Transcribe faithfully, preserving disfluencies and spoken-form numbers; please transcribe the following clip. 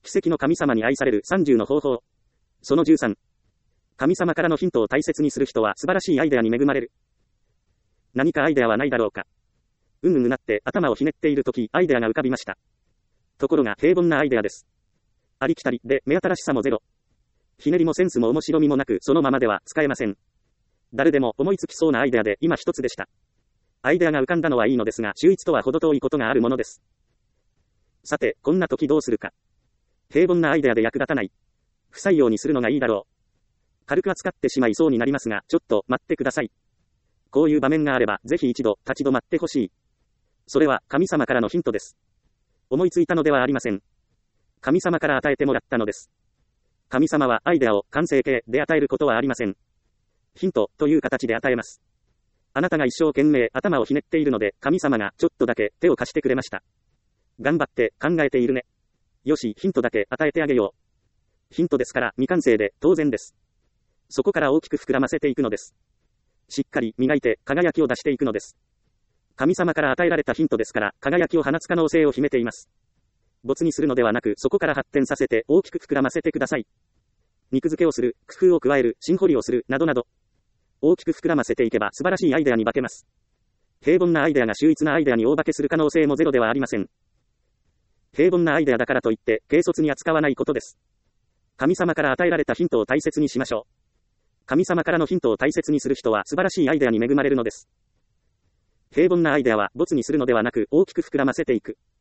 奇跡の神様に愛されるさんじゅうの方法。そのじゅうさん。神様からのヒントを大切にする人は素晴らしいアイデアに恵まれる。何かアイデアはないだろうか。うんうんうなって頭をひねっているとき、アイデアが浮かびました。ところが平凡なアイデアです。ありきたりで目新しさもゼロ。ひねりもセンスも面白みもなく、そのままでは使えません。誰でも思いつきそうなアイデアで今一つでした。アイデアが浮かんだのはいいのですが、秀逸とは程遠いことがあるものです。さて、こんな時どうするか。平凡なアイデアで役立たない。不採用にするのがいいだろう。軽く扱ってしまいそうになりますが、ちょっと待ってください。こういう場面があれば、ぜひ一度立ち止まってほしい。それは神様からのヒントです。思いついたのではありません。神様から与えてもらったのです。神様はアイデアを完成形で与えることはありません。ヒントという形で与えます。あなたが一生懸命頭をひねっているので、神様がちょっとだけ手を貸してくれました。頑張って考えているね。よし、ヒントだけ与えてあげよう。ヒントですから未完成で当然です。そこから大きく膨らませていくのです。しっかり磨いて輝きを出していくのです。神様から与えられたヒントですから、輝きを放つ可能性を秘めています。没にするのではなく、そこから発展させて大きく膨らませてください。肉付けをする、工夫を加える、新掘りをする、などなど。大きく膨らませていけば素晴らしいアイデアに化けます。平凡なアイデアが秀逸なアイデアに大化けする可能性もゼロではありません。平凡なアイデアだからといって、軽率に扱わないことです。神様から与えられたヒントを大切にしましょう。神様からのヒントを大切にする人は素晴らしいアイデアに恵まれるのです。平凡なアイデアは没にするのではなく大きく膨らませていく。